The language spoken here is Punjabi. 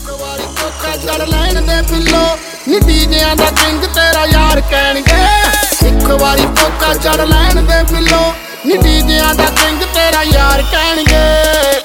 ਇੱਕ ਵਾਰੀ ਕੋਕਾ ਚੜ ਲੈਣ ਦੇ ਪਿੱਲੋ ਨੀ ਡੀਜਿਆਂ ਦਾ ਕਿੰਗ ਤੇਰਾ ਯਾਰ ਕਹਿਣਗੇ। ਇੱਕ ਵਾਰੀ ਕੋਕਾ ਚੜ ਲੈਣ ਦੇ ਪਿੱਲੋ ਨੀ ਡੀਜਿਆਂ ਦਾ ਕਿੰਗ ਤੇਰਾ ਯਾਰ ਕਹਿਣਗੇ।